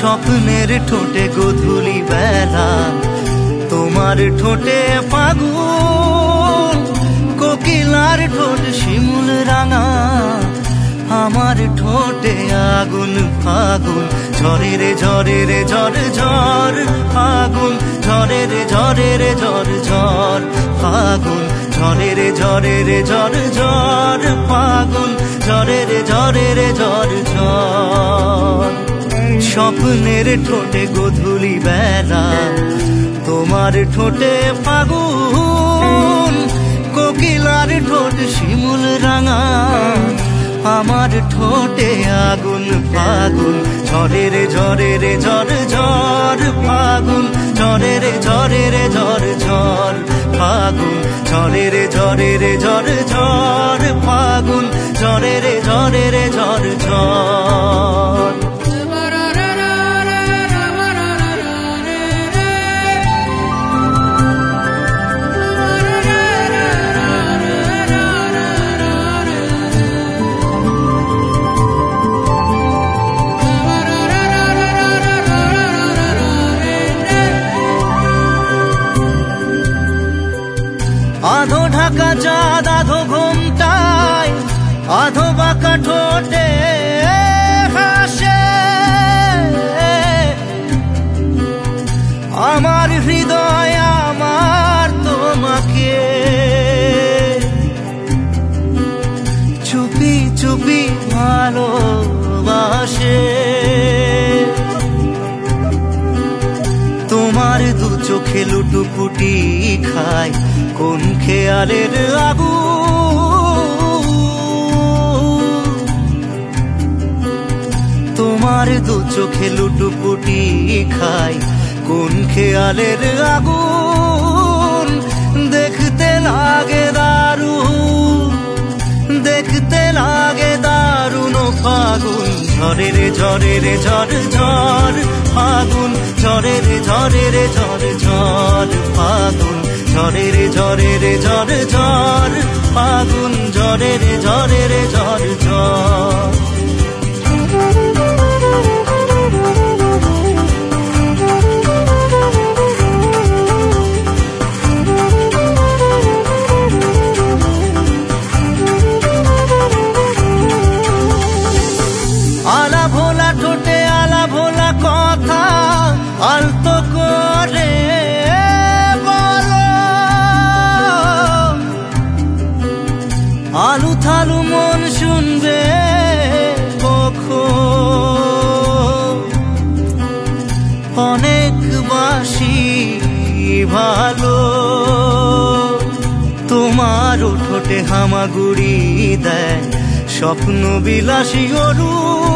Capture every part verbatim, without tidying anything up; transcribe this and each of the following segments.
স্বপ্নের ঠোঁটে গোধূলি বেলা, তোমার ঠোঁটে ফাগুন, কোকিলার ঠোঁট শিমুল রাঙা, আমার ঠোঁটে আগুন ফাগুন। ঝরে রে ঝরে রে ঝড় ঝড় ফাগুন, ঝরে রে ঝরে রে ঝড় ঝড় ফাগুন, ঝরে রে ঝরে রে ঝড় ঝড় ফাগুন, ঝরে রে ঝরে রে ঝড় ঝড়। স্বপ্নের ঠোঁটে গোধূলি বেলা, তোমার ঠোঁটে ফাগুন, কোকিলার ঠোঁট শিমুল রাঙা, আমার ঠোঁটে আগুন ফাগুন। ঝরে রে ঝরে রে ঝড় ঝড় ফাগুন, ঝরে রে ঝরে রে ঝড় ঝড় ফাগুন, ঝরে রে ঝরে রে ঝড় ঝড় ফাগুন, ঝরে রে ঝরে রে ঝড় ঝড়। আধো ঢাকা চাঁদ আধো ঘোমটায়, আধো বাঁকা ঠোঁটে হাসে, আমার হৃদয় আমার তোমাকে চুপি চুপি ভালোবাসে। তোমার দু চোখে লুটুপুটি খায় কোন খেয়ালের আগুন, তোমার দু চোখে লুটুপুটি খায় কোন খেয়ালের আগুন। দেখতে লাগে দারুণ, দেখতে লাগে দারুণ ফাগুন, ঝরে রে ঝরে রে ঝড় ঝড় ফাগুন, ঝরে রে ঝরে রে ঝড় ঝড় ফাগুন, ঝরে রে ঝরে রে ঝড় ঝড় ফাগুন, ঝরে রে ঝরে রে ঝড় ঝড়। আলা ভোলা ঠোঁটে আলা ভোলা কথা, আলতো করে বলো, আলু থালু মন শুনবে কখন, অনেক বাসি ভালো, তোমার ঠোঁটে হামাগুড়ি দেয় স্বপ্ন বিলাসী অরু,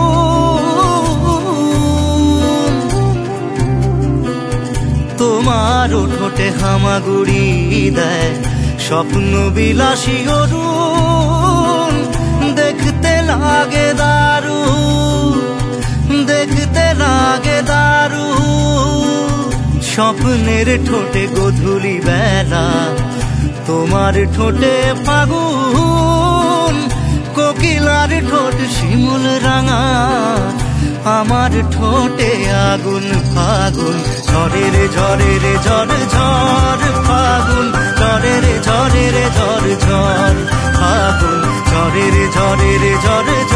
তোমার ঠোঁটে হামাগুড়ি দেয় স্বপ্ন বিলাসী অরুণ। দেখতে লাগে দারুণ, দেখতে লাগে দারুণ, স্বপ্নের ঠোঁটে গোধূলি বেলা, তোমার ঠোঁটে ফাগুন, কোকিলার ঠোঁট শিমুল রাঙা, আমার ঠোঁটে আগুন ফাগুন। ঝরে রে ঝরে রে ঝড় ঝড় ফাগুন, ঝরে রে ঝরে রে ঝড় ঝড় ফাগুন, ঝরে রে ঝরে রে ঝড় ঝড়